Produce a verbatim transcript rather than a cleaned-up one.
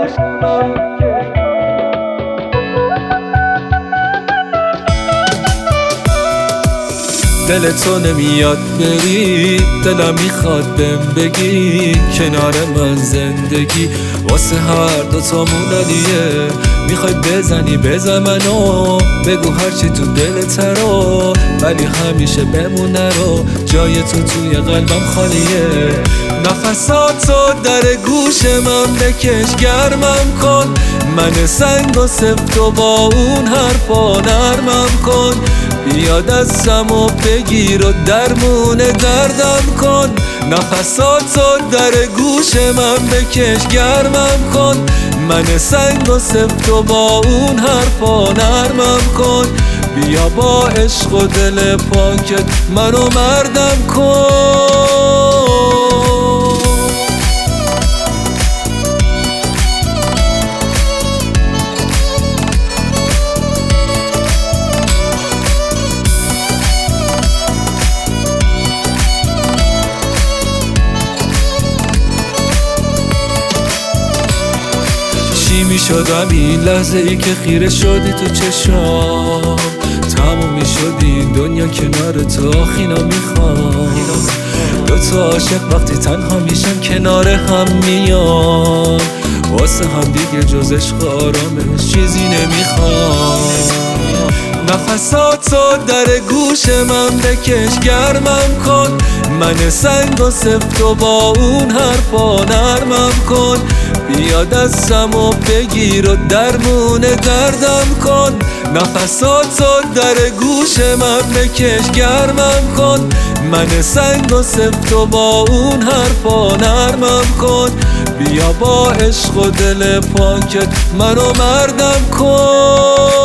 دل تو نمیاد بری، دلم میخواد بهم بگی کنار من زندگی واسه هر دوتامون علیه. میخوای بزنی بزن منو، بگو هرچی تو دلت رو، ولی همیشه بمونه رو، جای تو توی قلبم خالیه. نفساتو در گوش من بکش گرمم کن، من سنگ و سفت و با اون حرفا نرمم کن. بیا دستم و بگیر و درمون دردم کن، نفساتو در گوش من بکش گرمم کن، من سنگ و سفت و با اون حرفا نرمم کن. بیا با عشق و دل پاکت منو مردم کن. چی میشدم این لحظه ای که خیره شدی تو چشام، تموم میشد این دنیا کنار تو آخینا میخوام. دو تا عاشق وقتی تنها میشن کنار هم میان، واسه هم دیگه جز عشق آرامش چیزی نمیخوام. نفساتو در گوش من بکش گرمم کن، من سنگ و سفت و با اون حرفا نرمم کن. بیا دستم و بگیر و درمون دردم کن، نفساتو در گوش من بکش گرمم کن، من سنگ و سفت و با اون حرفا نرمم کن. بیا با عشق و دل پاکت منو مردم کن.